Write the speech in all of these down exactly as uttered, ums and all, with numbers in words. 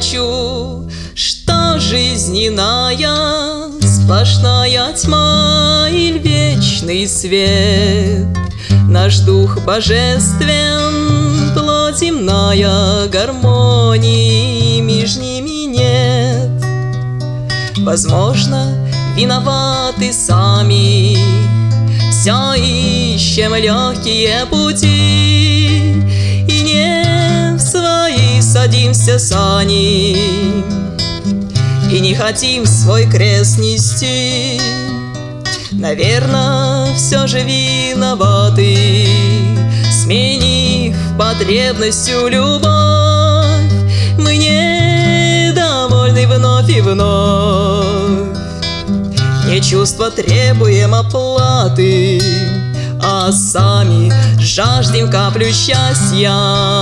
хочу, что жизненная сплошная тьма или вечный свет. Наш дух божествен, плоть земная, гармонии между ними нет. Возможно, виноваты сами, все ищем легкие пути, и не в свои садимся сани, и не хотим свой крест нести. Наверно, все же виноваты, сменив потребностью любовь. Мы недовольны вновь и вновь, не чувства требуем оплаты, а сами жаждем каплю счастья.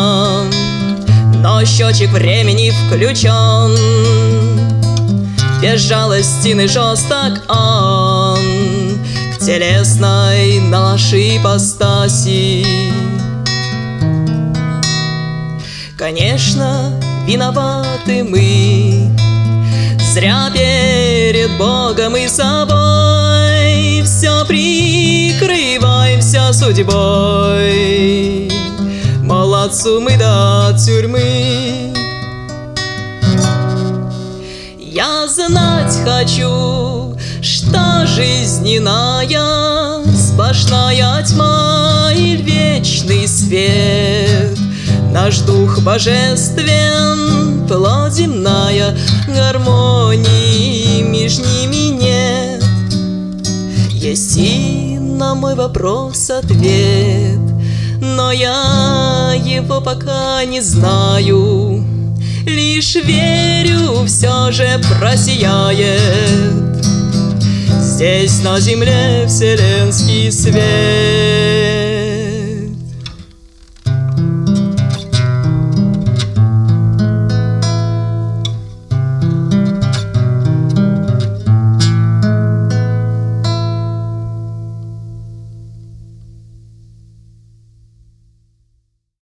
Но счетчик времени включен, безжалостен и жесток он к телесной нашей ипостаси. Конечно, виноваты мы, зря перед Богом и собой все прикрываемся судьбой. Молодцу мы до тюрьмы. Я знать хочу, что жизненная сплошная тьма или вечный свет. Наш дух божествен, плоть земная, гармонии между ними нет. Есть и на мой вопрос ответ, но я его пока не знаю. Лишь верю, все же просияет здесь на земле вселенский свет.